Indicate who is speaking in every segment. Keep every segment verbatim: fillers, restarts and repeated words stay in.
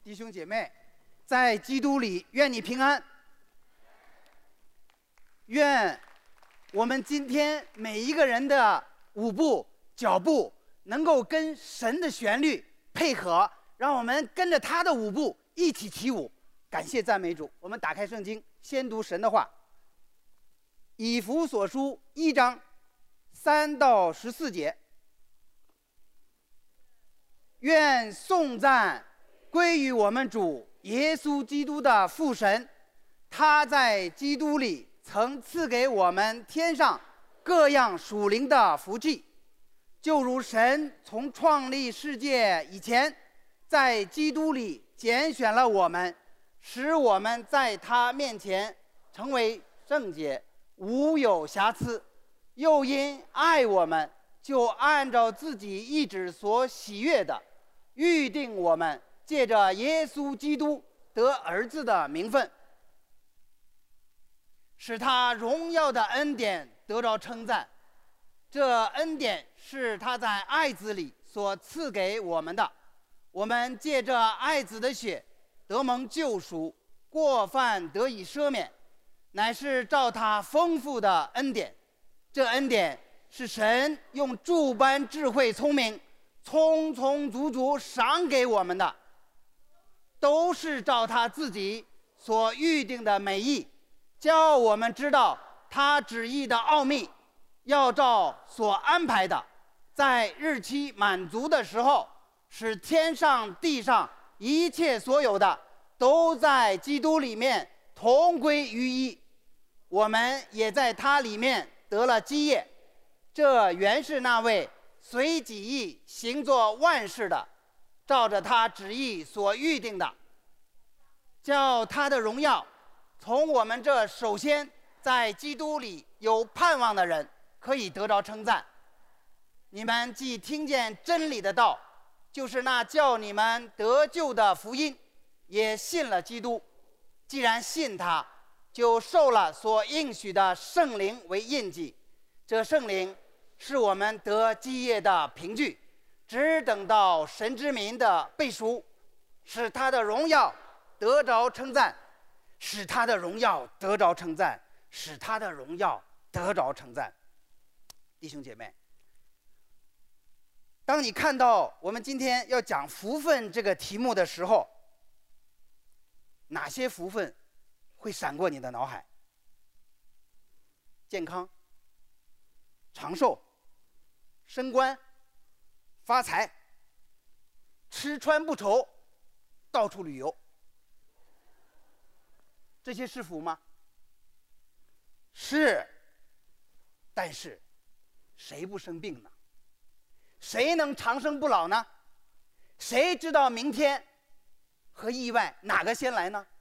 Speaker 1: 弟兄姐妹，在基督里，愿你平安。愿我们今天每一个人的舞步、脚步能够跟神的旋律配合，让我们跟着他的舞步一起起舞。感谢赞美主！我们打开圣经，先读神的话。以弗所书一章三到十四节。愿颂赞归于我们主耶稣基督的父神，他在基督里曾赐给我们天上各样属灵的福气，就如神从创立世界以前，在基督里拣选了我们，使我们在他面前成为圣洁，无有瑕疵。又因爱我们，就按照自己意志所喜悦的，预定我们借着耶稣基督得儿子的名分，使他荣耀的恩典得着称赞。这恩典是他在爱子里所赐给我们的，我们借着爱子的血得蒙救赎，过犯得以赦免，乃是照他丰富的恩典。这恩典是神用诸般智慧聪明充充足足赏给我们的，都是照他自己所预定的美意，叫我们知道他旨意的奥秘，要照所安排的，在日期满足的时候，使天上地上一切所有的都在基督里面同归于一。我们也在他里面得了基业，这原是那位随己意行作万事的，照着他旨意所预定的，叫他的荣耀从我们这首先在基督里有盼望的人可以得着称赞。你们既听见真理的道，就是那叫你们得救的福音，也信了基督。既然信他，就受了所应许的圣灵为印记。这圣灵是我们得基业的凭据，只等到神之民的背书，使他的荣耀得着称赞，使他的荣耀得着称赞，使他的荣耀得着称赞。弟兄姐妹，当你看到我们今天要讲福分这个题目的时候，哪些福分会闪过你的脑海？健康、长寿、升官、发财、吃穿不愁、到处旅游，这些是福吗？是。但是谁不生病呢？谁能长生不老呢？谁知道明天和意外哪个先来呢？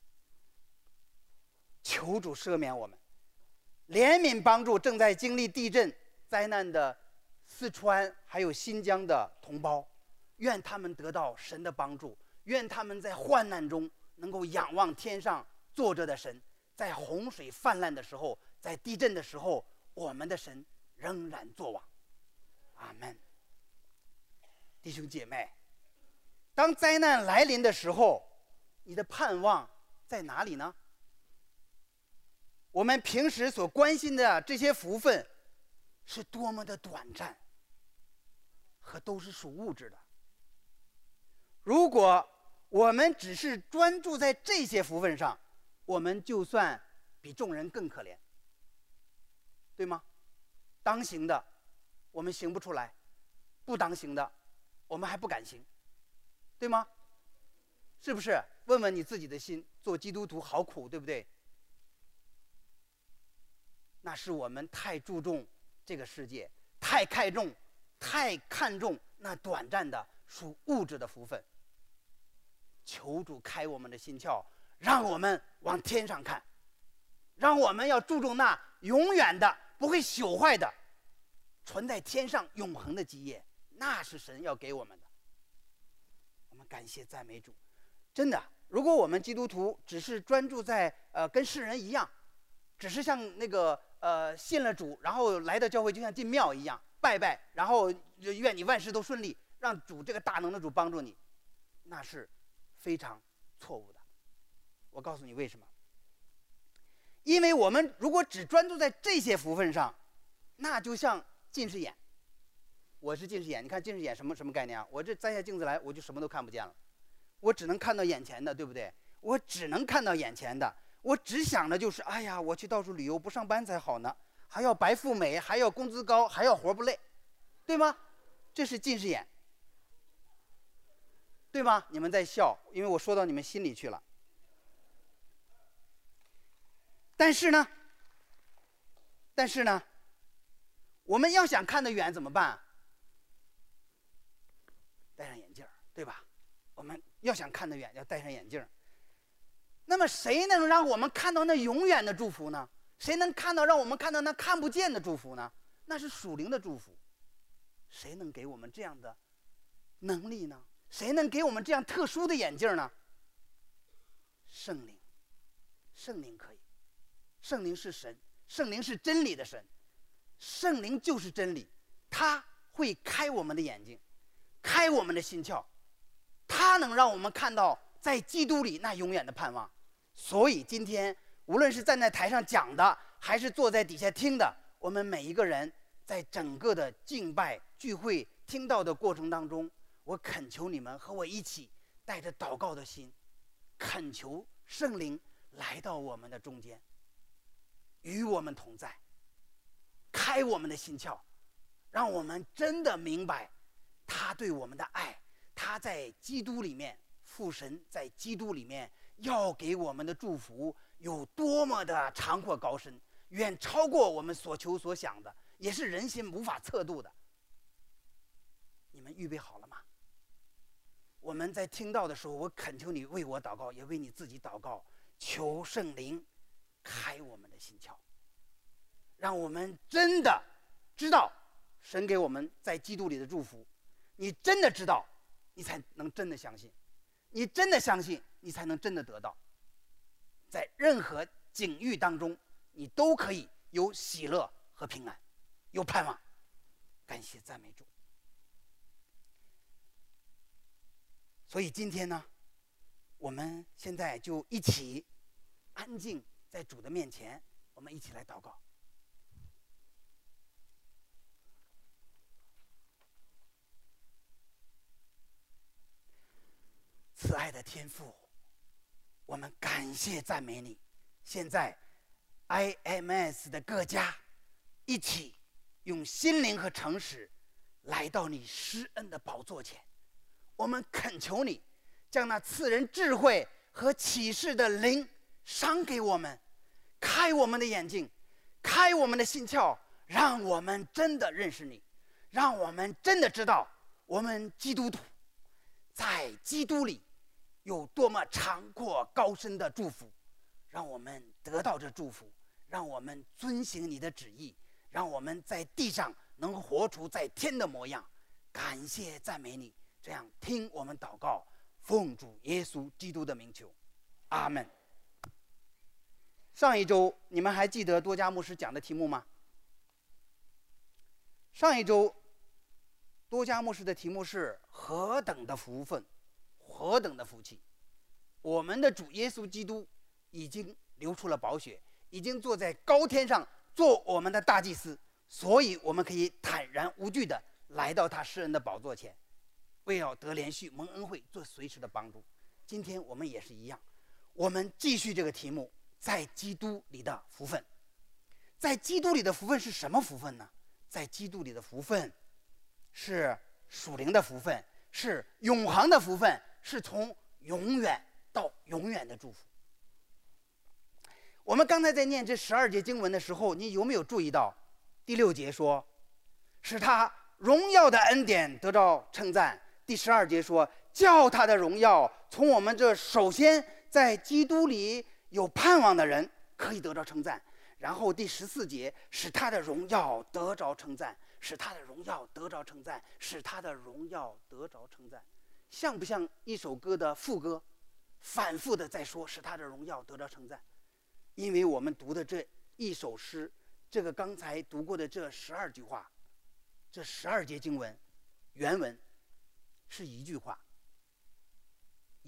Speaker 1: 求主赦免我们，怜悯帮助正在经历地震灾难的四川还有新疆的同胞，愿他们得到神的帮助，愿他们在患难中能够仰望天上坐着的神，在洪水泛滥的时候，在地震的时候，我们的神仍然作王。阿们。弟兄姐妹，当灾难来临的时候，你的盼望在哪里呢？我们平时所关心的这些福分是多么的短暂，和都是属物质的。如果我们只是专注在这些福分上，我们就算比众人更可怜，对吗？当行的我们行不出来，不当行的我们还不敢行，对吗？是不是？问问你自己的心，做基督徒好苦，对不对？那是我们太注重这个世界，太看重太看重那短暂的属物质的福分。求主开我们的心窍，让我们往天上看，让我们要注重那永远的不会朽坏的存在天上永恒的基业，那是神要给我们的。我们感谢赞美主。真的，如果我们基督徒只是专注在呃跟世人一样，只是像那个呃信了主，然后来到教会就像进庙一样拜拜，然后愿你万事都顺利，让主这个大能的主帮助你，那是非常错误的。我告诉你为什么？因为我们如果只专注在这些福分上，那就像近视眼。我是近视眼，你看近视眼什么什么概念啊？我这摘下镜子来，我就什么都看不见了，我只能看到眼前的，对不对？我只能看到眼前的，我只想的就是，哎呀，我去到处旅游，不上班才好呢，还要白富美，还要工资高，还要活不累，对吗？这是近视眼，对吗？你们在笑，因为我说到你们心里去了。但是呢，但是呢，我们要想看得远怎么办？戴上眼镜，对吧？我们要想看得远，要戴上眼镜。那么谁能让我们看到那永远的祝福呢？谁能看到让我们看到那看不见的祝福呢？那是属灵的祝福。谁能给我们这样的能力呢？谁能给我们这样特殊的眼镜呢？圣灵，圣灵可以。圣灵是神，圣灵是真理的神，圣灵就是真理，他会开我们的眼睛，开我们的心窍，他能让我们看到在基督里那永远的盼望。所以今天无论是站在台上讲的，还是坐在底下听的，我们每一个人在整个的敬拜聚会听到的过程当中，我恳求你们和我一起带着祷告的心，恳求圣灵来到我们的中间，与我们同在，开我们的心窍，让我们真的明白他对我们的爱，他在基督里面，父神在基督里面要给我们的祝福有多么的长阔高深，远超过我们所求所想的，也是人心无法测度的。你们预备好了吗？我们在听到的时候，我恳求你为我祷告，也为你自己祷告，求圣灵开我们的心窍，让我们真的知道神给我们在基督里的祝福。你真的知道，你才能真的相信，你真的相信，你才能真的得到。在任何境遇当中，你都可以有喜乐和平安，有盼望。感谢赞美主。所以今天呢，我们现在就一起安静在主的面前，我们一起来祷告。慈爱的天父，我们感谢赞美你。现在 I M S 的各家一起用心灵和诚实来到你施恩的宝座前，我们恳求你将那赐人智慧和启示的灵赏给我们，开我们的眼睛，开我们的心窍，让我们真的认识你，让我们真的知道我们基督徒在基督里有多么长阔高深的祝福，让我们得到这祝福，让我们遵行你的旨意，让我们在地上能活出在天的模样。感谢赞美你，这样听我们祷告，奉主耶稣基督的名求，阿门。上一周你们还记得多加牧师讲的题目吗？上一周多加牧师的题目是何等的福分，何等的福气。我们的主耶稣基督已经流出了宝血，已经坐在高天上做我们的大祭司，所以我们可以坦然无惧的来到他施恩的宝座前，为要得连续蒙恩惠，做随时的帮助。今天我们也是一样，我们继续这个题目，在基督里的福分。在基督里的福分是什么福分呢？在基督里的福分是属灵的福分，是永恒的福分，是从永远到永远的祝福。我们刚才在念这十二节经文的时候，你有没有注意到第六节说使他荣耀的恩典得到称赞，第十二节说叫他的荣耀从我们这首先在基督里有盼望的人可以得到称赞，然后第十四节使他的荣耀得着称赞，使他的荣耀得着称赞，使他的荣耀得着称赞。像不像一首歌的副歌反复的在说使他的荣耀得着称赞？因为我们读的这一首诗，这个刚才读过的这十二句话，这十二节经文原文是一句话，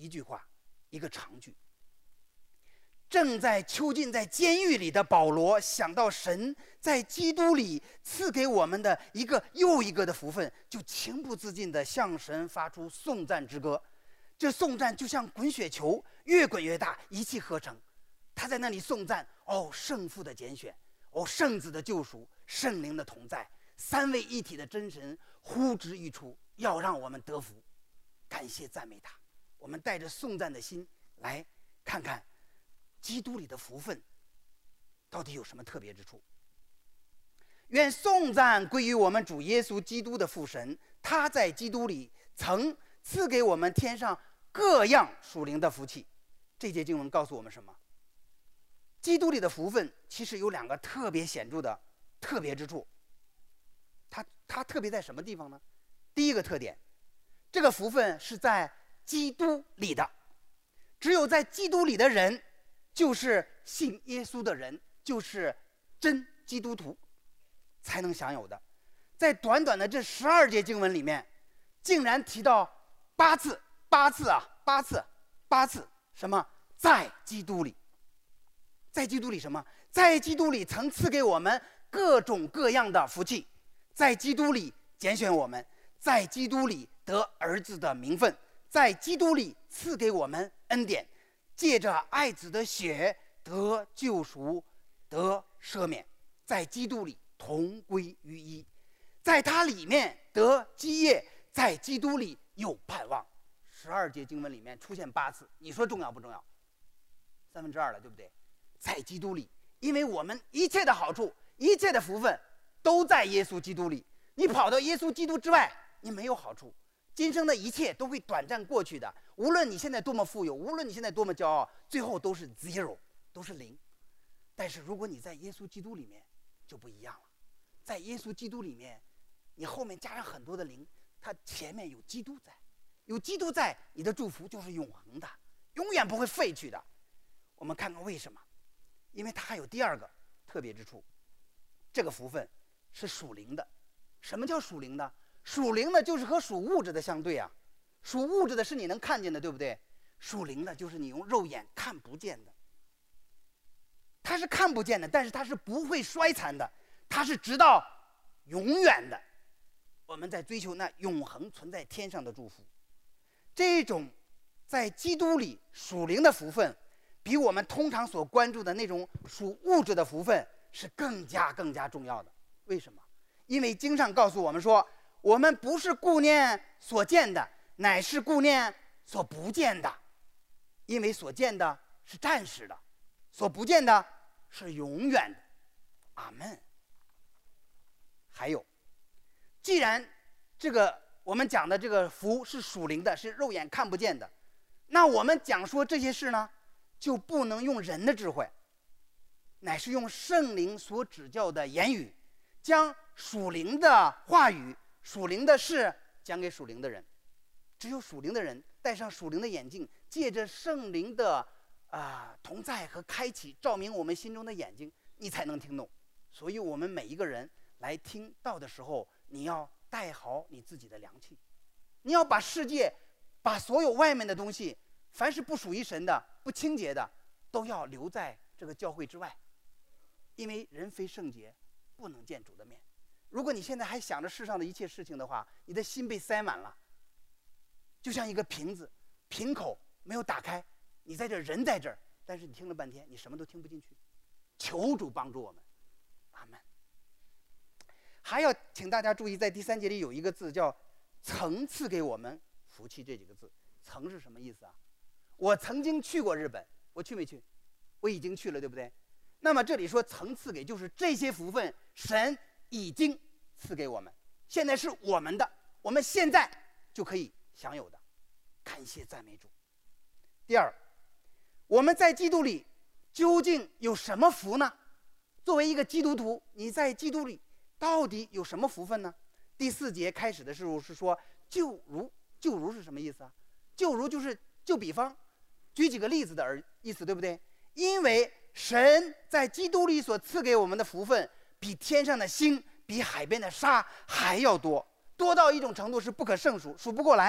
Speaker 1: 一句话，一个长句。正在囚禁在监狱里的保罗想到神在基督里赐给我们的一个又一个的福分，就情不自禁地向神发出颂赞之歌。这颂赞就像滚雪球，越滚越大，一气呵成。他在那里颂赞：哦，圣父的拣选，哦，圣子的救赎，圣灵的同在，三位一体的真神呼之欲出，要让我们得福。感谢赞美他。我们带着颂赞的心来看看基督里的福分到底有什么特别之处。愿颂赞归于我们主耶稣基督的父神，他在基督里曾赐给我们天上各样属灵的福气。这节经文告诉我们什么？基督里的福分其实有两个特别显著的特别之处。它它特别在什么地方呢？第一个特点，这个福分是在基督里的，只有在基督里的人，就是信耶稣的人，就是真基督徒才能享有的。在短短的这十二节经文里面，竟然提到八次，八次啊，八次，八次，什么？在基督里，在基督里什么？在基督里曾赐给我们各种各样的福气，在基督里拣选我们，在基督里得儿子的名分，在基督里赐给我们恩典，借着爱子的血得救赎，得赦免，在基督里同归于一，在他里面得基业，在基督里有盼望。十二节经文里面出现八次，你说重要不重要？三分之二了，对不对？在基督里，因为我们一切的好处，一切的福分都在耶稣基督里。你跑到耶稣基督之外，你没有好处。今生的一切都会短暂过去的，无论你现在多么富有，无论你现在多么骄傲，最后都是 zero， 都是零。但是如果你在耶稣基督里面，就不一样了。在耶稣基督里面，你后面加上很多的零，它前面有基督在，有基督在，你的祝福就是永恒的，永远不会废去的。我们看看为什么？因为它还有第二个特别之处，这个福分是属灵的。什么叫属灵的？属灵的就是和属物质的相对啊，属物质的是你能看见的，对不对？属灵的就是你用肉眼看不见的，它是看不见的，但是它是不会衰残的，它是直到永远的。我们在追求那永恒存在天上的祝福。这种在基督里属灵的福分，比我们通常所关注的那种属物质的福分是更加更加重要的。为什么？因为经上告诉我们说，我们不是顾念所见的，乃是顾念所不见的。因为所见的是暂时的，所不见的是永远的。阿们。还有，既然这个我们讲的这个福是属灵的，是肉眼看不见的，那我们讲说这些事呢，就不能用人的智慧，乃是用圣灵所指教的言语，将属灵的话语、属灵的事讲给属灵的人。只有属灵的人戴上属灵的眼镜，借着圣灵的啊、呃、同在和开启，照明我们心中的眼睛，你才能听懂。所以我们每一个人来听道的时候，你要带好你自己的良气，你要把世界、把所有外面的东西，凡是不属于神的、不清洁的，都要留在这个教会之外，因为人非圣洁，不能见主的面。如果你现在还想着世上的一切事情的话，你的心被塞满了，就像一个瓶子，瓶口没有打开，你在这人在这儿，但是你听了半天，你什么都听不进去。求主帮助我们，阿们。还要请大家注意，在第三节里有一个字叫“曾赐给我们福气”，这几个字，曾是什么意思啊？我曾经去过日本，我去没去？我已经去了，对不对？那么这里说曾赐给，就是这些福分神已经赐给我们，现在是我们的，我们现在就可以享有的。感谢赞美主。第二，我们在基督里究竟有什么福呢？作为一个基督徒，你在基督里到底有什么福分呢？第四节开始的时候是说就如，就如是什么意思啊？就如就是就比方，举几个例子的而意思，对不对？因为神在基督里所赐给我们的福分，比天上的星、比海边的沙还要多，多到一种程度是不可胜数，数不过来。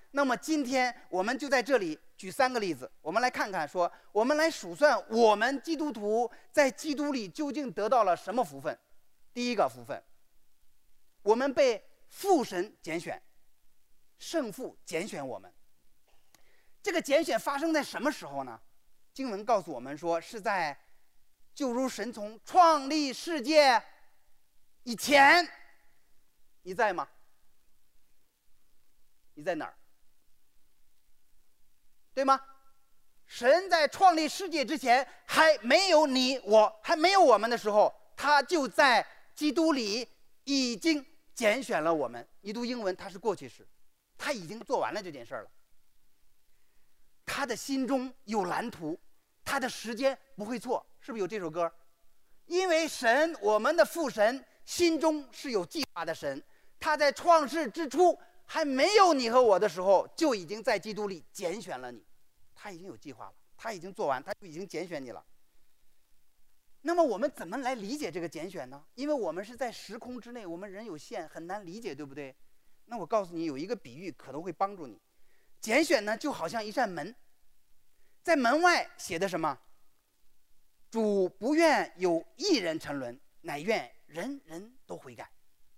Speaker 1: 那么今天我们就在这里举三个例子，我们来看看说，我们来数算我们基督徒在基督里究竟得到了什么福分。第一个福分，我们被父神拣选，圣父拣选我们。这个拣选发生在什么时候呢？经文告诉我们说，是在就如神从创立世界以前。你在吗？你在哪儿？对吗？神在创立世界之前还没有你我，还没有我们的时候，他就在基督里已经拣选了我们。你读英文，它是过去式，他已经做完了这件事了。他的心中有蓝图，他的时间不会错，是不是有这首歌？因为神，我们的父神心中是有计划的神，他在创世之初还没有你和我的时候，就已经在基督里拣选了你。他已经有计划了，他已经做完，他就已经拣选你了。那么我们怎么来理解这个拣选呢？因为我们是在时空之内，我们人有限，很难理解，对不对？那我告诉你，有一个比喻可能会帮助你。拣选呢，就好像一扇门，在门外写的什么？主不愿有一人沉沦，乃愿人人都悔改。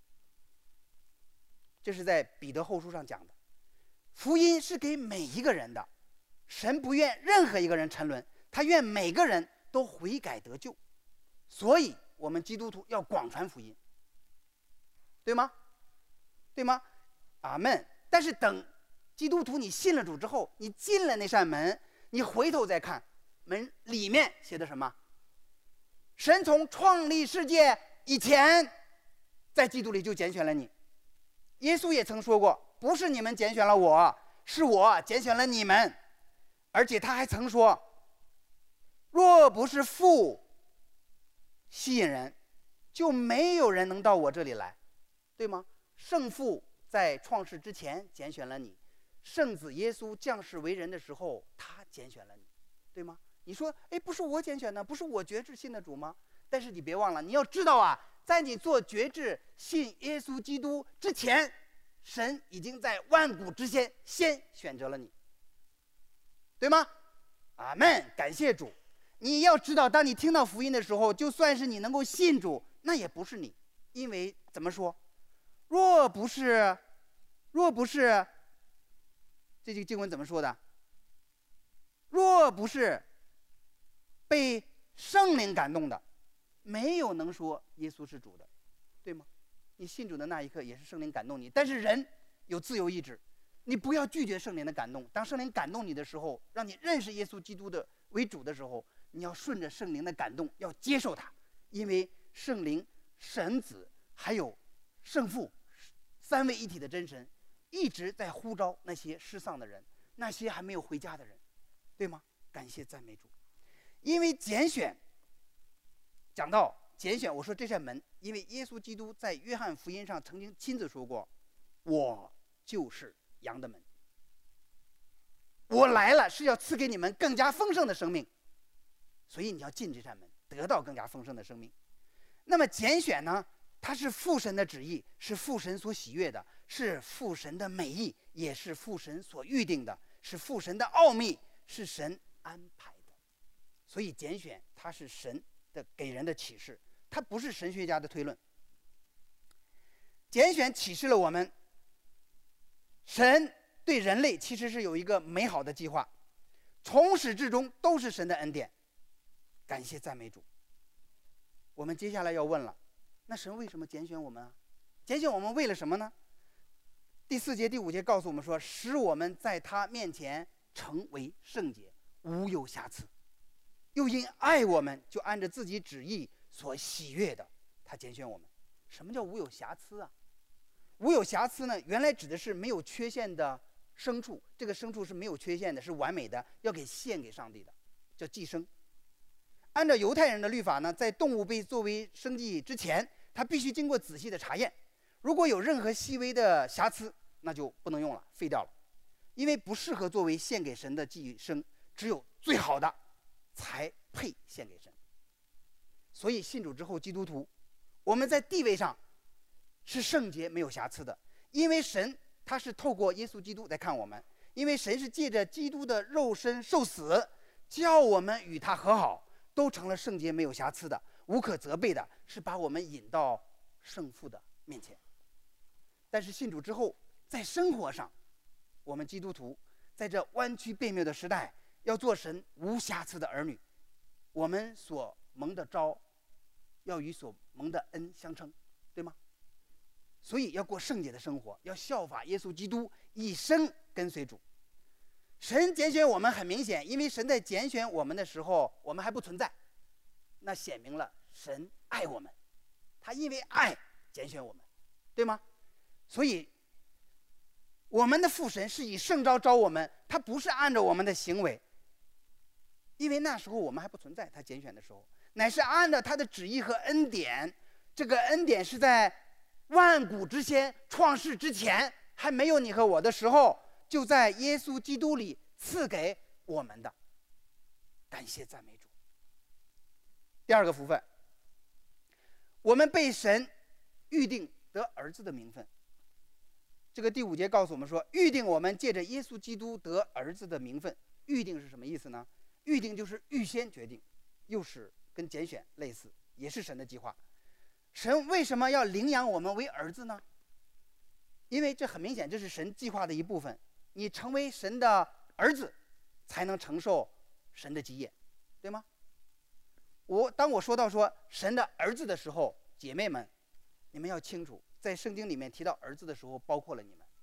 Speaker 1: 这是在彼得后书上讲的。福音是给每一个人的，神不愿任何一个人沉沦，他愿每个人都悔改得救。所以我们基督徒要广传福音，对吗？对吗？阿们。但是等基督徒你信了主之后，你进了那扇门，你回头再看门里面写的什么？神从创立世界以前，在基督里就拣选了你。耶稣也曾说过，不是你们拣选了我，是我拣选了你们。而且他还曾说，若不是父吸引人，就没有人能到我这里来，对吗？圣父在创世之前拣选了你，圣子耶稣降世为人的时候，他拣选了你，对吗？你说，哎，不是我拣选的，不是我决志信的主吗？但是你别忘了，你要知道啊，在你做决志信耶稣基督之前，神已经在万古之先先选择了你，对吗？阿们，感谢主。你要知道，当你听到福音的时候，就算是你能够信主，那也不是你，因为怎么说？若不是，若不是，这句经文怎么说的？若不是被圣灵感动的，没有能说耶稣是主的，对吗？你信主的那一刻也是圣灵感动你，但是人有自由意志，你不要拒绝圣灵的感动。当圣灵感动你的时候，让你认识耶稣基督的为主的时候，你要顺着圣灵的感动，要接受他，因为圣灵、神子还有圣父三位一体的真神一直在呼召那些失丧的人，那些还没有回家的人，对吗？感谢赞美主。因为拣选，讲到拣选，我说这扇门，因为耶稣基督在约翰福音上曾经亲自说过，我就是羊的门，我来了是要赐给你们更加丰盛的生命，所以你要进这扇门，得到更加丰盛的生命。那么拣选呢，它是父神的旨意，是父神所喜悦的，是父神的美意，也是父神所预定的，是父神的奥秘，是神安排的。所以拣选它是神的给人的启示，它不是神学家的推论。拣选启示了我们，神对人类其实是有一个美好的计划，从始至终都是神的恩典。感谢赞美主。我们接下来要问了，那神为什么拣选我们啊？拣选我们为了什么呢？第四节、第五节告诉我们说，使我们在他面前成为圣洁，无有瑕疵。又因爱我们，就按着自己旨意所喜悦的，他拣选我们。什么叫无有瑕疵啊？无有瑕疵呢，原来指的是没有缺陷的牲畜，这个牲畜是没有缺陷的，是完美的，要给献给上帝的，叫祭牲。按照犹太人的律法呢，在动物被作为牲祭之前，它必须经过仔细的查验，如果有任何细微的瑕疵，那就不能用了，废掉了，因为不适合作为献给神的祭牲，只有最好的才配献给神。所以信主之后，基督徒我们在地位上是圣洁没有瑕疵的，因为神他是透过耶稣基督来看我们，因为神是借着基督的肉身受死，叫我们与他和好，都成了圣洁没有瑕疵的，无可责备的，是把我们引到圣父的面前。但是信主之后，在生活上，我们基督徒在这弯曲悖谬的时代，要做神无瑕疵的儿女，我们所蒙的召要与所蒙的恩相称，对吗？所以要过圣洁的生活，要效法耶稣基督，一生跟随主。神拣选我们很明显，因为神在拣选我们的时候，我们还不存在，那显明了神爱我们，他因为爱拣选我们，对吗？所以我们的父神是以圣召召我们，他不是按照我们的行为，因为那时候我们还不存在，他拣选的时候乃是按照他的旨意和恩典。这个恩典是在万古之先，创世之前，还没有你和我的时候，就在耶稣基督里赐给我们的。感谢赞美主。第二个福分，我们被神预定得儿子的名分。这个第五节告诉我们说，预定我们借着耶稣基督得儿子的名分。预定是什么意思呢？预定就是预先决定，又是跟拣选类似，也是神的计划。神为什么要领养我们为儿子呢？因为这很明显，这是神计划的一部分。你成为神的儿子，才能承受神的基业，对吗？我当我说到说神的儿子的时候，姐妹们，你们要清楚，在圣经里面提到儿子的时候，包括了你们，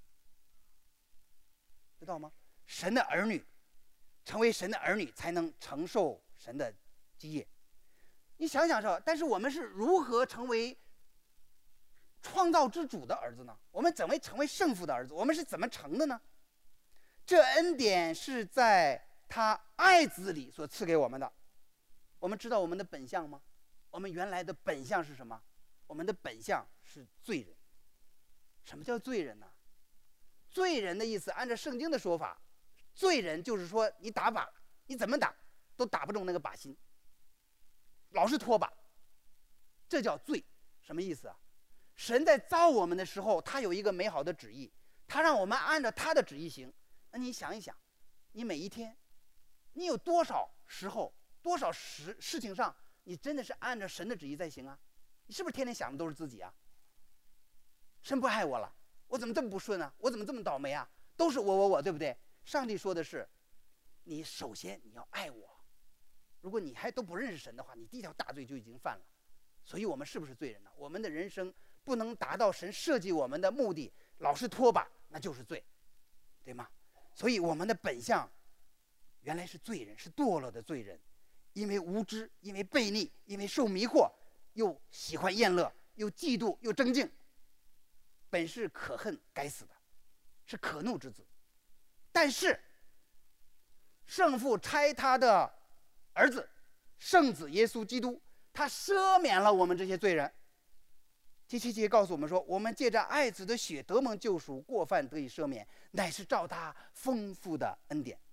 Speaker 1: 知道吗？神的儿女，成为神的儿女，才能承受神的基业。你想想说，但是我们是如何成为创造之主的儿子呢？我们怎么成为圣父的儿子？我们是怎么成的呢？这恩典是在他爱子里所赐给我们的。我们知道我们的本相吗？我们原来的本相是什么？我们的本相是罪人。什么叫罪人呢？罪人的意思，按照圣经的说法，罪人就是说你打靶，你怎么打都打不中那个靶心，老是脱靶，这叫罪。什么意思啊？神在造我们的时候，他有一个美好的旨意，他让我们按照他的旨意行。那你想一想，你每一天，你有多少时候、多少事事情上，你真的是按照神的旨意在行啊？你是不是天天想的都是自己啊？神不爱我了，我怎么这么不顺啊？我怎么这么倒霉啊？都是我我我，对不对？上帝说的是，你首先你要爱我。如果你还都不认识神的话，你第一条大罪就已经犯了。所以我们是不是罪人呢？我们的人生不能达到神设计我们的目的，老是拖把，那就是罪，对吗？所以我们的本相原来是罪人，是堕落的罪人，因为无知，因为悖逆，因为受迷惑，又喜欢厌乐，又嫉妒，又争竞，本是可恨该死的，是可怒之子。但是圣父差他的儿子圣子耶稣基督，他赦免了我们这些罪人。第七节告诉我们说，我们借着爱子的血得蒙救赎，过犯得以赦免，乃是照他丰富的恩典。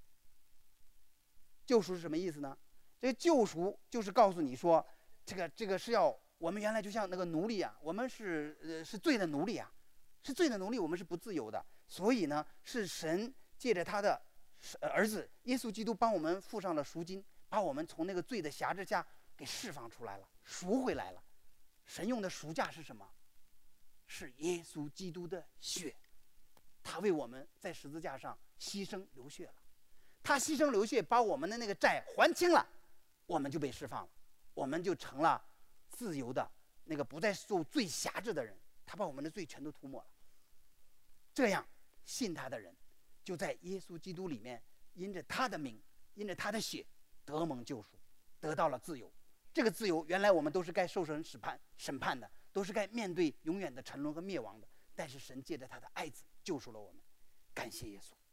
Speaker 1: 救赎是什么意思呢？这个救赎就是告诉你说，这个这个是要我们原来就像那个奴隶啊，我们是呃是罪的奴隶啊，是罪的奴隶，我们是不自由的。所以呢，是神借着他的儿子耶稣基督帮我们付上了赎金，把我们从那个罪的辖制下给释放出来了，赎回来了。神用的赎价是什么？是耶稣基督的血，他为我们在十字架上牺牲流血了，他牺牲流血把我们的那个债还清了，我们就被释放了，我们就成了自由的那个不再受罪辖制的人，他把我们的罪全都涂抹了。这样信他的人就在耶稣基督里面，因着他的名，因着他的血得蒙救赎，得到了自由。这个自由原来我们都是该受神审判审判的，都是该面对永远的沉沦和灭亡的，但是神借着他的爱子救赎了我们，感谢耶稣。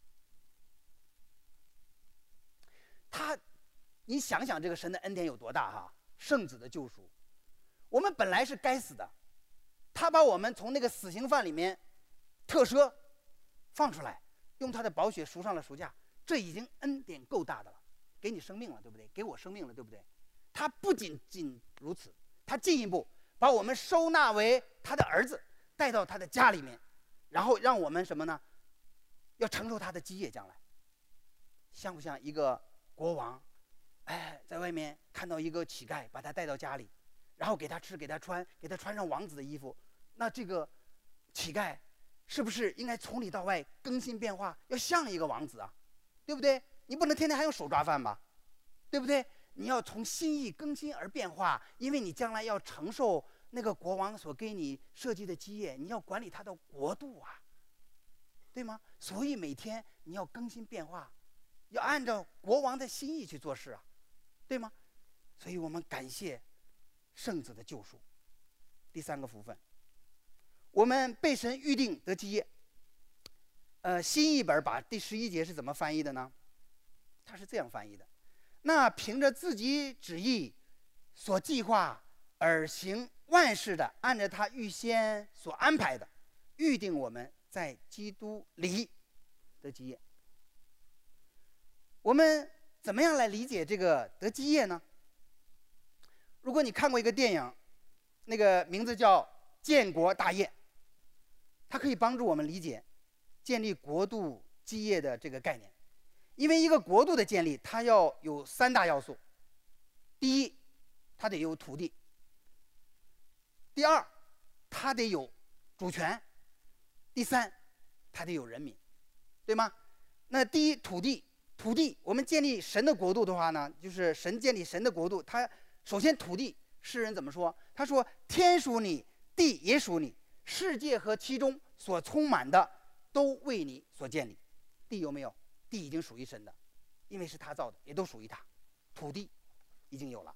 Speaker 1: 他你想想这个神的恩典有多大哈！圣子的救赎，我们本来是该死的，他把我们从那个死刑犯里面特赦放出来，用他的宝血赎上了赎价，这已经恩典够大的了，给你生命了，对不对？给我生命了，对不对？他不仅仅如此，他进一步把我们收纳为他的儿子，带到他的家里面， 然后让我们什么呢？要承受他的基业将来。像不像一个国王，哎，在外面看到一个乞丐，把他带到家里，然后给他吃，给他穿，给他穿上王子的衣服，那这个乞丐是不是应该从里到外更新变化，要像一个王子啊？对不对？你不能天天还用手抓饭吧？对不对？你要从心意更新而变化，因为你将来要承受那个国王所给你设计的基业，你要管理他的国度啊，对吗？所以每天你要更新变化，要按照国王的心意去做事啊，对吗？所以我们感谢圣子的救赎。第三个福分，我们被神预定得基业。呃，新译本把第十一节是怎么翻译的呢？他是这样翻译的：那凭着自己旨意所计划而行万事的，按照他预先所安排的，预定我们在基督里得基业。我们怎么样来理解这个得基业呢？如果你看过一个电影，那个名字叫《建国大业》，它可以帮助我们理解建立国度基业的这个概念。因为一个国度的建立，它要有三大要素：第一，它得有土地；第二，它得有主权；第三，它得有人民，对吗？那第一，土地，土地，我们建立神的国度的话呢，就是神建立神的国度，它首先土地，诗人怎么说？他说：“天属你，地也属你，世界和其中所充满的都为你所建立。”地有没有？地已经属于神的，因为是他造的，也都属于他。土地已经有了。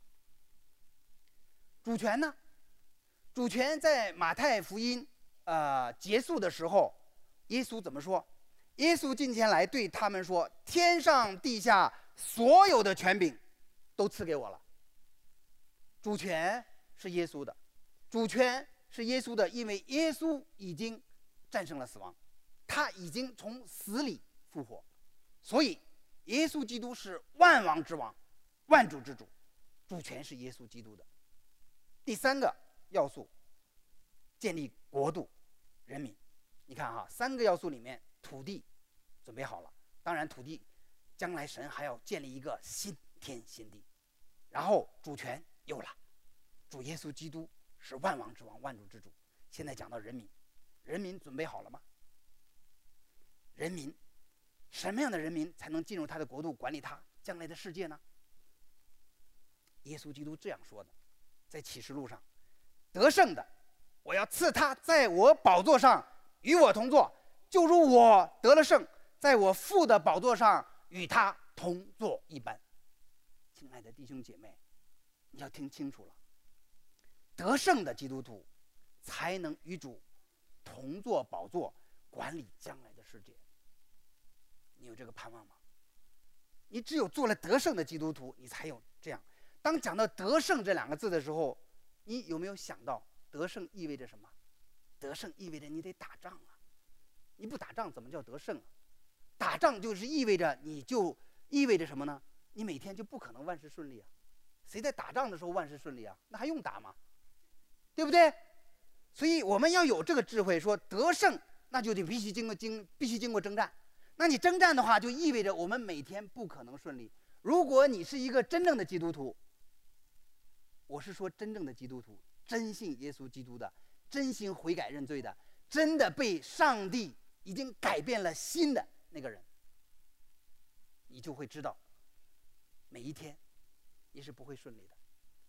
Speaker 1: 主权呢？主权在马太福音呃结束的时候，耶稣怎么说？耶稣近前来对他们说：“天上地下所有的权柄都赐给我了。”主权是耶稣的，主权是耶稣的，因为耶稣已经战胜了死亡，他已经从死里复活，所以耶稣基督是万王之王，万主之主，主权是耶稣基督的。第三个要素，建立国度、人民。你看哈，三个要素里面，土地准备好了，当然土地将来神还要建立一个新天新地，然后主权有了，主耶稣基督是万王之王，万主之主。现在讲到人民，人民准备好了吗？人民，什么样的人民才能进入他的国度，管理他将来的世界呢？耶稣基督这样说的，在启示录上：“得胜的，我要赐他在我宝座上与我同坐，就如我得了胜，在我父的宝座上与他同坐一般。”亲爱的弟兄姐妹，你要听清楚了，得胜的基督徒才能与主同坐宝座，管理将来的世界。你有这个盼望吗？你只有做了得胜的基督徒，你才有这样。当讲到得胜这两个字的时候，你有没有想到得胜意味着什么？得胜意味着你得打仗啊！你不打仗怎么叫得胜啊？打仗就是意味着你就意味着什么呢？你每天就不可能万事顺利啊！谁在打仗的时候万事顺利啊？那还用打吗？对不对？所以我们要有这个智慧，说得胜，那就得必须经过经必须经过征战。那你征战的话，就意味着我们每天不可能顺利。如果你是一个真正的基督徒，我是说真正的基督徒，真信耶稣基督的，真心悔改认罪的，真的被上帝已经改变了心的那个人，你就会知道，每一天你是不会顺利的。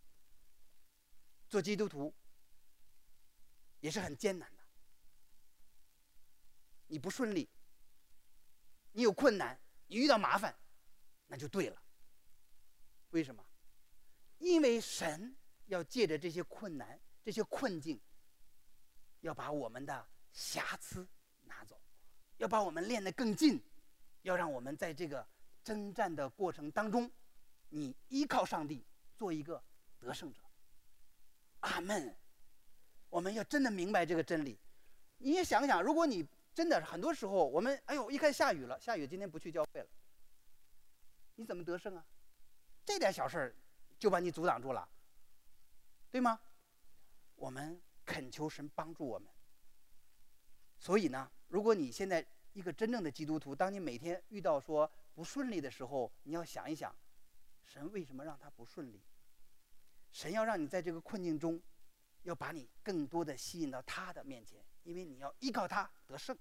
Speaker 1: 做基督徒也是很艰难的，你不顺利，你有困难，你遇到麻烦，那就对了。为什么？因为神要借着这些困难、这些困境，要把我们的瑕疵拿走，要把我们练得更近，要让我们在这个征战的过程当中，你依靠上帝，做一个得胜者。阿们。我们要真的明白这个真理。你也想想，如果你真的很多时候，我们哎呦，一看下雨了，下雨今天不去教会了，你怎么得胜啊？这点小事就把你阻挡住了，对吗？我们恳求神帮助我们， 所以呢，如果你现在一个真正的基督徒，当你每天遇到说不顺利的时候，你要想一想，神为什么让他不顺利？神要让你在这个困境中，要把你更多的吸引到他的面前，因为你要依靠他得胜。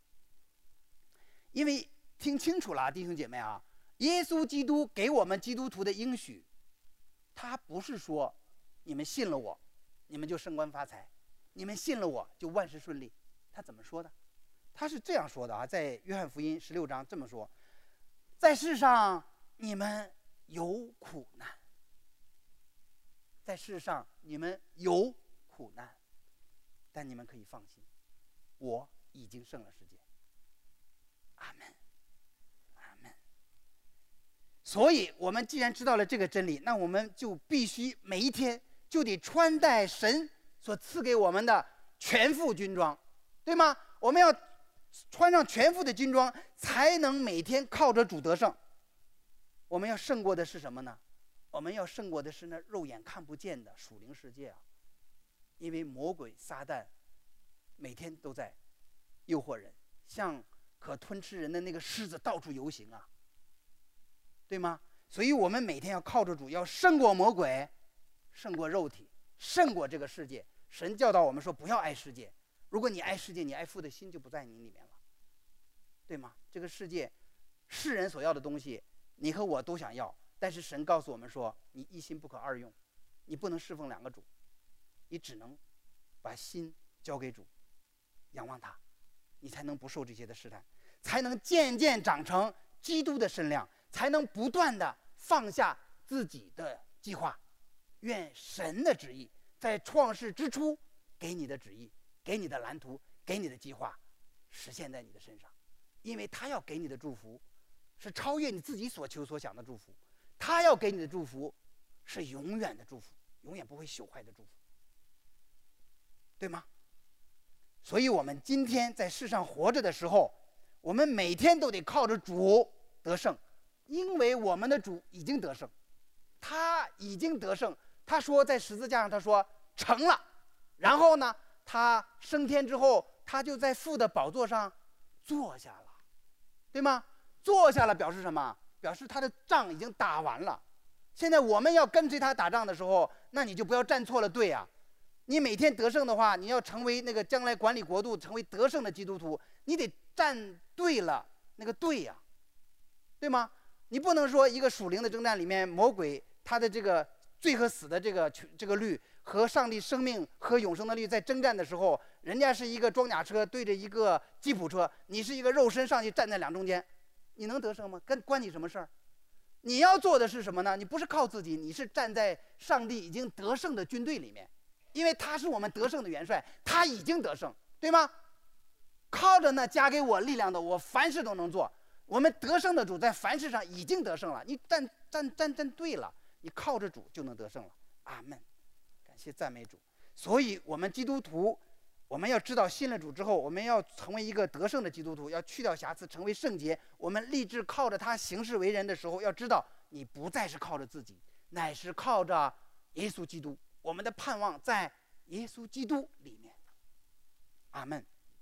Speaker 1: 因为听清楚了，弟兄姐妹啊，耶稣基督给我们基督徒的应许，他不是说你们信了我，你们就升官发财，你们信了我就万事顺利。他怎么说的？他是这样说的啊，在约翰福音十六章这么说：在世上你们有苦难，在世上你们有苦难，但你们可以放心，我已经胜了世界。阿门，阿门。所以我们既然知道了这个真理，那我们就必须每一天就得穿戴神所赐给我们的全副军装，对吗？我们要穿上全副的军装，才能每天靠着主得胜。我们要胜过的是什么呢？我们要胜过的是那肉眼看不见的属灵世界啊！因为魔鬼撒旦每天都在诱惑人，像可吞吃人的那个狮子到处游行啊，对吗？所以我们每天要靠着主，要胜过魔鬼，胜过肉体，胜过这个世界。神教导我们说，不要爱世界。如果你爱世界，你爱父的心就不在你里面了，对吗？这个世界，世人所要的东西，你和我都想要，但是神告诉我们说，你一心不可二用，你不能侍奉两个主，你只能把心交给主，仰望他，你才能不受这些的试探，才能渐渐长成基督的身量，才能不断的放下自己的计划。愿神的旨意在创世之初给你的旨意，给你的蓝图，给你的计划实现在你的身上，因为他要给你的祝福是超越你自己所求所想的祝福，他要给你的祝福是永远的祝福，永远不会朽坏的祝福，对吗？所以我们今天在世上活着的时候，我们每天都得靠着主得胜，因为我们的主已经得胜，他已经得胜。他说在十字架上，他说成了，然后呢，他升天之后，他就在父的宝座上坐下了，对吗？坐下了表示什么？表示他的仗已经打完了。现在我们要跟随他打仗的时候，那你就不要站错了队啊！你每天得胜的话，你要成为那个将来管理国度、成为得胜的基督徒，你得站对了那个队呀、啊，对吗？你不能说一个属灵的征战里面，魔鬼他的这个罪和死的这个这个律和上帝生命和永生的律在征战的时候，人家是一个装甲车对着一个吉普车，你是一个肉身上去站在两中间，你能得胜吗？跟关你什么事儿？你要做的是什么呢？你不是靠自己，你是站在上帝已经得胜的军队里面，因为他是我们得胜的元帅，他已经得胜，对吗？靠着那加给我力量的，我凡事都能做。我们得胜的主在凡事上已经得胜了，你站站站站对了，你靠着主就能得胜了。阿门，感谢赞美主。所以我们基督徒，我们要知道信了主之后，我们要成为一个得胜的基督徒，要去掉瑕疵，成为圣洁。我们立志靠着他行事为人的时候，要知道你不再是靠着自己，乃是靠着耶稣基督。我们的盼望在耶稣基督里面。阿门。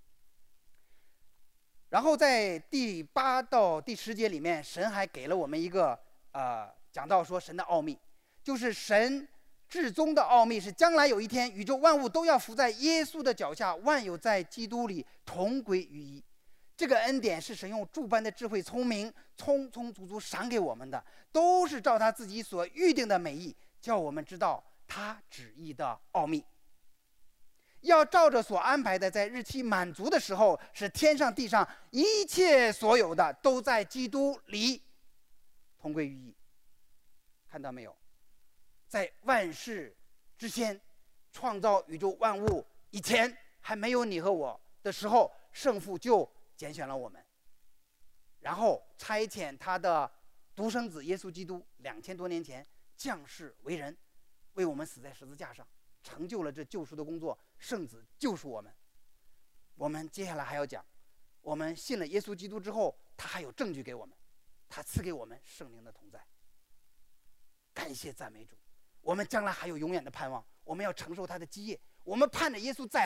Speaker 1: 然后在第八到第十节里面，神还给了我们一个呃讲到说神的奥秘，就是神至宗的奥秘是将来有一天宇宙万物都要伏在耶稣的脚下，万有在基督里同归于一。这个恩典是神用诸般的智慧聪明充充足足赏给我们的，都是照他自己所预定的美意，叫我们知道他旨意的奥秘，要照着所安排的，在日期满足的时候，使天上地上一切所有的都在基督里同归于一。看到没有？在万事之先，创造宇宙万物以前，还没有你和我的时候，圣父就拣选了我们，然后差遣他的独生子耶稣基督两千多年前降世为人，为我们死在十字架上，成就了这救赎的工作。圣子救赎我们。我们接下来还要讲，我们信了耶稣基督之后，他还有证据给我们，他赐给我们圣灵的同在。感谢赞美主，我们将来还有永远的盼望，我们要承受他的基业，我们盼着耶稣再来，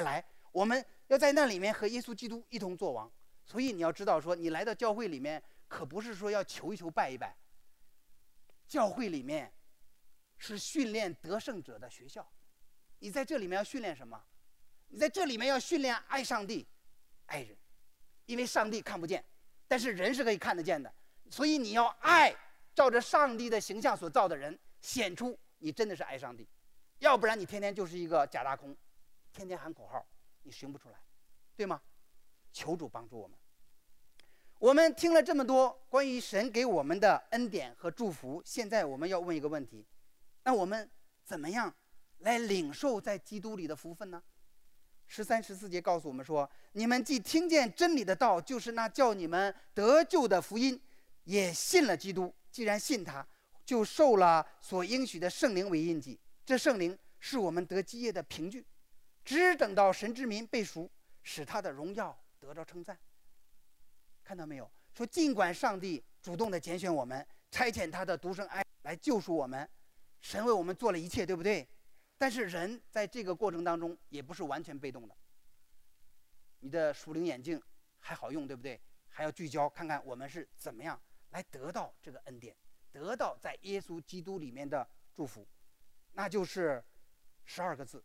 Speaker 1: 我们要在那里面和耶稣基督一同作王。所以你要知道说，你来到教会里面，可不是说要求一求拜一拜。教会里面是训练得胜者的学校。你在这里面要训练什么？你在这里面要训练爱上帝，爱人。因为上帝看不见，但是人是可以看得见的。所以你要爱照着上帝的形象所造的人，显出你真的是爱上帝。要不然你天天就是一个假大空，天天喊口号，你行不出来，对吗？求主帮助我们。我们听了这么多关于神给我们的恩典和祝福，现在我们要问一个问题：那我们怎么样来领受在基督里的福分呢？十三、十四节告诉我们说：你们既听见真理的道，就是那叫你们得救的福音，也信了基督。既然信他，就受了所应许的圣灵为印记。这圣灵是我们得基业的凭据，只等到神之民被赎，使他的荣耀得到称赞。看到没有？说尽管上帝主动的拣选我们，差遣他的独生爱来救赎我们，神为我们做了一切，对不对？但是人在这个过程当中也不是完全被动的。你的属灵眼镜还好用，对不对？还要聚焦看看我们是怎么样来得到这个恩典，得到在耶稣基督里面的祝福。那就是十二个字。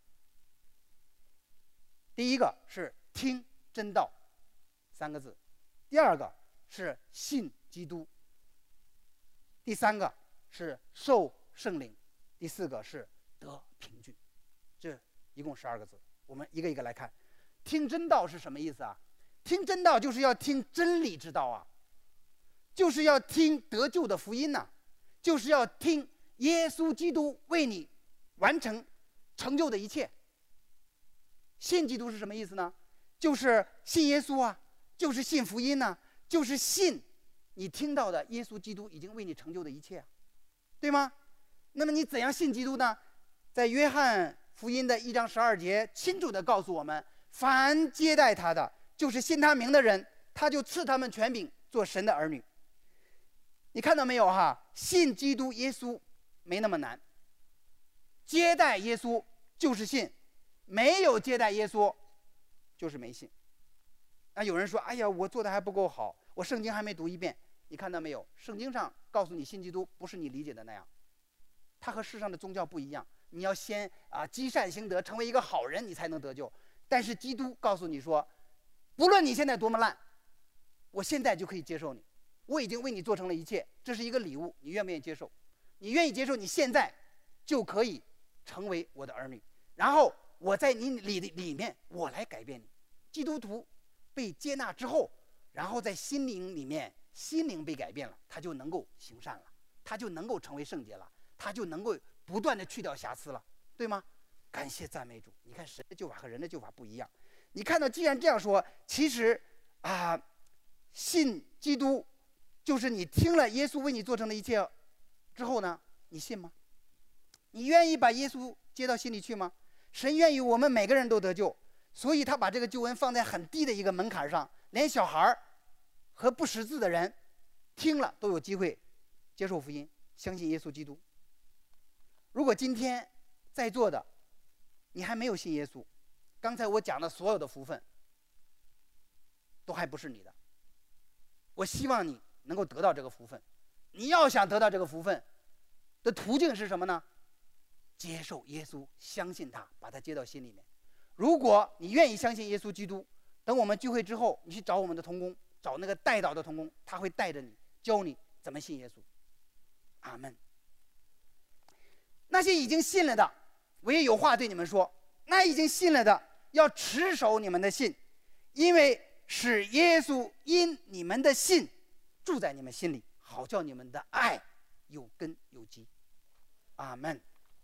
Speaker 1: 第一个是听真道，三个字；第二个是信基督；第三个是受圣灵；第四个是得凭据。这一共十二个字，我们一个一个来看。听真道是什么意思啊？听真道就是要听真理之道啊，就是要听得救的福音呐、啊，就是要听耶稣基督为你完成成就的一切。信基督是什么意思呢？就是信耶稣啊，就是信福音呐、啊，就是信你听到的耶稣基督已经为你成就的一切、啊，对吗？那么你怎样信基督呢？在约翰福音的一章十二节清楚地告诉我们，凡接待他的，就是信他名的人，他就赐他们权柄做神的儿女。你看到没有哈？信基督耶稣没那么难，接待耶稣就是信，没有接待耶稣就是没信。那有人说，哎呀，我做的还不够好，我圣经还没读一遍。你看到没有？圣经上告诉你信基督不是你理解的那样，它和世上的宗教不一样。你要先啊积善行德，成为一个好人，你才能得救。但是基督告诉你说，不论你现在多么烂，我现在就可以接受你，我已经为你做成了一切，这是一个礼物，你愿不愿意接受？你愿意接受，你现在就可以成为我的儿女，然后我在你里里面，我来改变你。基督徒被接纳之后，然后在心灵里面，心灵被改变了，他就能够行善了，他就能够成为圣洁了，他就能够不断的去掉瑕疵了，对吗？感谢赞美主！你看神的救法和人的救法不一样。你看到，既然这样说，其实啊，信基督就是你听了耶稣为你做成的一切之后呢，你信吗？你愿意把耶稣接到心里去吗？神愿意我们每个人都得救，所以他把这个救恩放在很低的一个门槛上，连小孩和不识字的人听了都有机会接受福音，相信耶稣基督。如果今天在座的你还没有信耶稣，刚才我讲的所有的福分都还不是你的，我希望你能够得到这个福分。你要想得到这个福分的途径是什么呢？接受耶稣，相信他，把他接到心里面。如果你愿意相信耶稣基督，等我们聚会之后，你去找我们的同工，找那个带导的同工，他会带着你，教你怎么信耶稣。阿门。那些已经信了的，我也有话对你们说，那已经信了的要持守你们的信，因为使耶稣因你们的信住在你们心里，好叫你们的爱有根有基。阿门。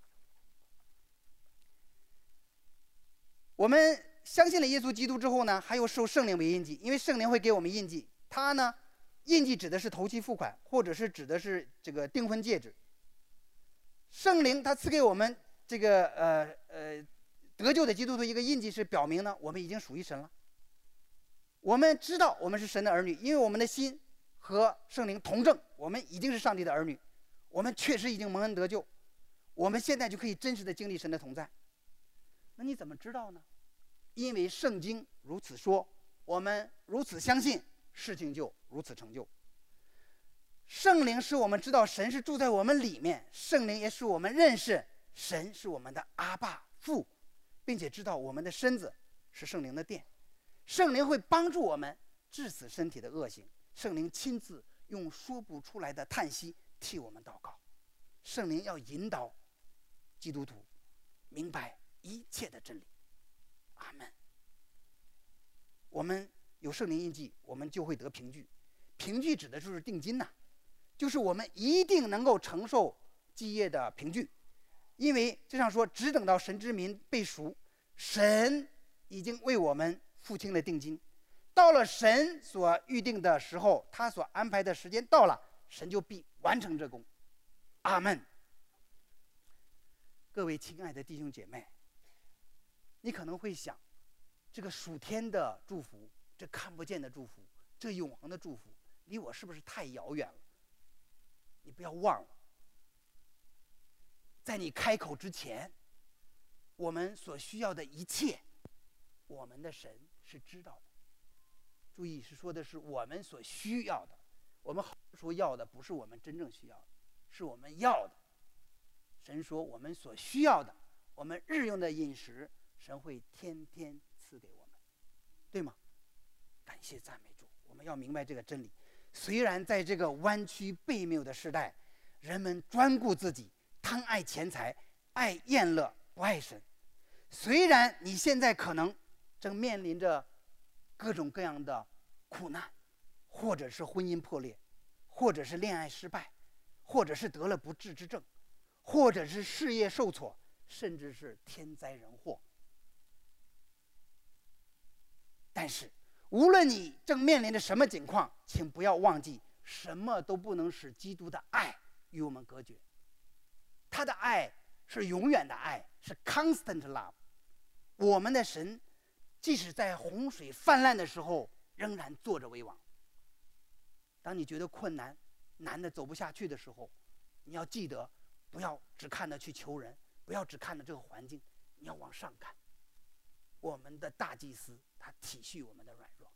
Speaker 1: 我们相信了耶稣基督之后呢，还有受圣灵为印记，因为圣灵会给我们印记。它呢，印记指的是头期付款，或者是指的是这个订婚戒指。圣灵他赐给我们这个呃呃得救的基督徒一个印记，是表明呢我们已经属于神了。我们知道我们是神的儿女，因为我们的心和圣灵同证，我们已经是上帝的儿女，我们确实已经蒙恩得救，我们现在就可以真实的经历神的同在。那你怎么知道呢？ 因为圣经如此说，我们如此相信，事情就如此成就。圣灵使我们知道神是住在我们里面，圣灵也使我们认识神是我们的阿爸父，并且知道我们的身子是圣灵的殿。圣灵会帮助我们治死身体的恶行，圣灵亲自用说不出来的叹息替我们祷告。圣灵要引导基督徒明白一切的真理。阿们。我们有圣灵印记，我们就会得凭据。凭据指的就是定金呐、啊，就是我们一定能够承受基业的凭据。因为这上说，只等到神之民被赎，神已经为我们付清了定金。到了神所预定的时候，他所安排的时间到了，神就必完成这功。阿们。各位亲爱的弟兄姐妹，你可能会想，这个属天的祝福，这看不见的祝福，这永恒的祝福，离我是不是太遥远了？你不要忘了，在你开口之前，我们所需要的一切，我们的神是知道的。注意，是说的是我们所需要的。我们好说要的不是我们真正需要的，是我们要的。神说我们所需要的，我们日用的饮食，神会天天赐给我们，对吗？感谢赞美主，我们要明白这个真理。虽然在这个弯曲悖谬的时代，人们专顾自己，贪爱钱财，爱宴乐，不爱神。虽然你现在可能正面临着各种各样的苦难，或者是婚姻破裂，或者是恋爱失败，或者是得了不治之症，或者是事业受挫，甚至是天灾人祸。但是无论你正面临着什么境况，请不要忘记，什么都不能使基督的爱与我们隔绝。他的爱是永远的爱，是 constant love。 我们的神即使在洪水泛滥的时候，仍然坐着为王。当你觉得困难难的走不下去的时候，你要记得，不要只看着去求人，不要只看着这个环境，你要往上看。我们的大祭司他体恤我们的软弱。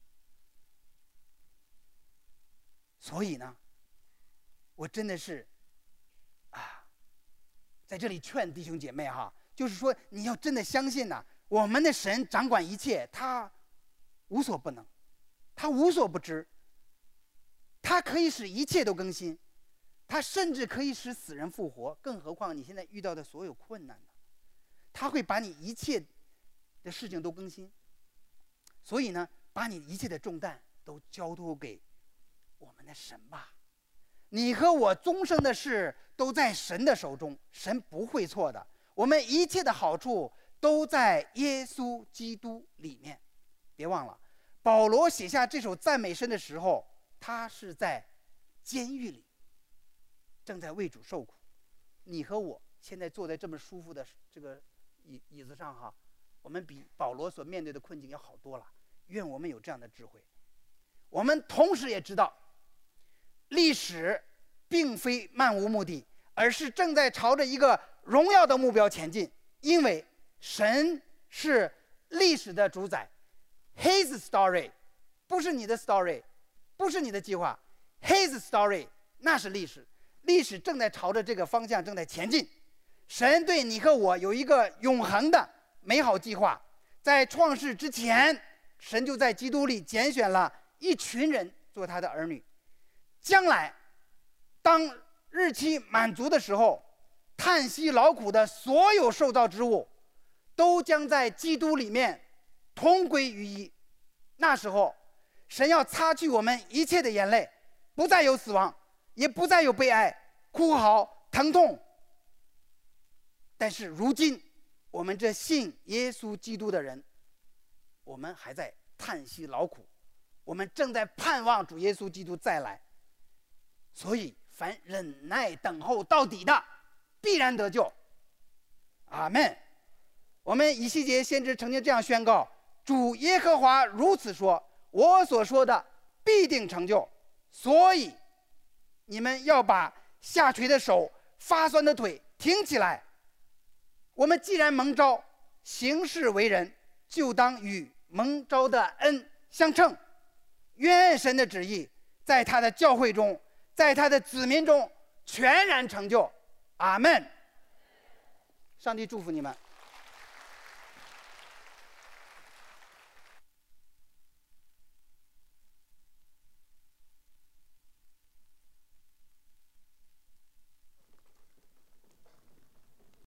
Speaker 1: 所以呢，我真的是啊，在这里劝弟兄姐妹哈，就是说你要真的相信呐、啊，我们的神掌管一切，他无所不能，他无所不知，他可以使一切都更新，他甚至可以使死人复活。更何况你现在遇到的所有困难呢，他会把你一切的事情都更新。所以呢，把你一切的重担都交托给我们的神吧。你和我终生的事都在神的手中，神不会错的。我们一切的好处都在耶稣基督里面。别忘了，保罗写下这首赞美诗的时候，他是在监狱里，正在为主受苦。你和我现在坐在这么舒服的这个椅椅子上哈，我们比保罗所面对的困境要好多了。愿我们有这样的智慧。我们同时也知道，历史并非漫无目的，而是正在朝着一个荣耀的目标前进。因为神是历史的主宰， His story 不是你的 story， 不是你的计划， His story 那是历史。历史正在朝着这个方向正在前进。神对你和我有一个永恒的美好计划。在创世之前，神就在基督里拣选了一群人做他的儿女。将来当日期满足的时候，叹息劳苦的所有受造之物都将在基督里面同归于一。那时候神要擦去我们一切的眼泪，不再有死亡，也不再有悲哀、哭嚎、疼痛。但是如今我们这信耶稣基督的人，我们还在叹息劳苦，我们正在盼望主耶稣基督再来。所以凡忍耐等候到底的，必然得救。阿们。我们以西结先知曾经这样宣告，主耶和华如此说，我所说的必定成就。所以你们要把下垂的手、发酸的腿挺起来。我们既然蒙召行事为人， 就当与蒙召的恩相称。愿神的旨意在他的教会中，在他的子民中全然成就。阿门。上帝祝福你们。